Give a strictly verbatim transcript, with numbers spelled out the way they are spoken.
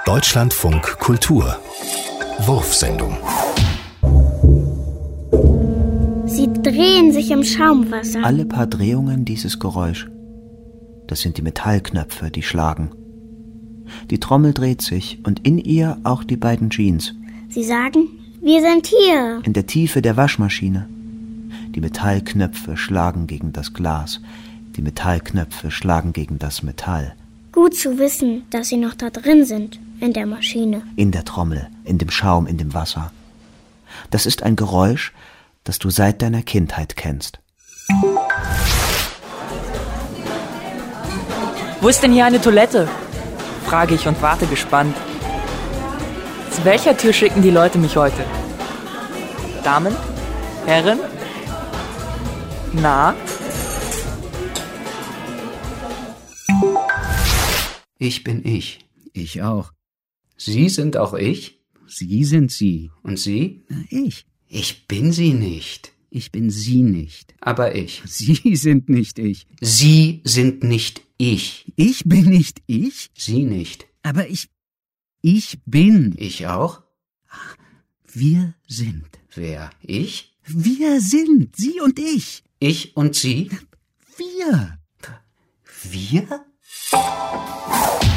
Deutschlandfunk Kultur Wurfsendung. Sie drehen sich im Schaumwasser. Alle paar Drehungen dieses Geräusch. Das sind die Metallknöpfe, die schlagen. Die Trommel dreht sich und in ihr auch die beiden Jeans. Sie sagen, wir sind hier. In der Tiefe der Waschmaschine. Die Metallknöpfe schlagen gegen das Glas. Die Metallknöpfe schlagen gegen das Metall. Gut zu wissen, dass sie noch da drin sind, in der Maschine. In der Trommel, in dem Schaum, in dem Wasser. Das ist ein Geräusch, das du seit deiner Kindheit kennst. Wo ist denn hier eine Toilette? Frage ich und warte gespannt. Zu welcher Tür schicken die Leute mich heute? Damen? Herren? Na? Ich bin ich. Ich auch. Sie sind auch ich? Sie sind Sie. Und Sie? Ich. Ich bin Sie nicht. Ich bin Sie nicht. Aber ich. Sie sind nicht ich. Sie sind nicht ich. Ich bin nicht ich? Sie nicht. Aber ich... Ich bin. Ich auch? Wir sind. Wer? Ich? Wir sind. Sie und ich. Ich und Sie? Wir. Wir?